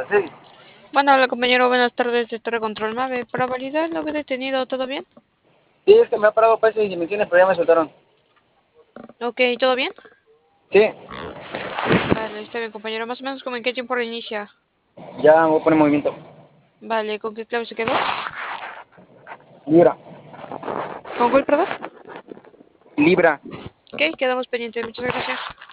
Así. Bueno, hola compañero, buenas tardes de Torre Control Mave. Para validar lo que he detenido, ¿todo bien? Sí, es que me ha parado para esas dimensiones, pero ya me soltaron. Ok, ¿todo bien? Sí, Vale, está bien compañero. Más o menos como en qué tiempo reinicia. ya me voy a poner en movimiento. Vale, ¿con qué clave se quedó? Libra. ¿Con cuál, perdón? Libra. Ok, quedamos pendientes. Muchas gracias.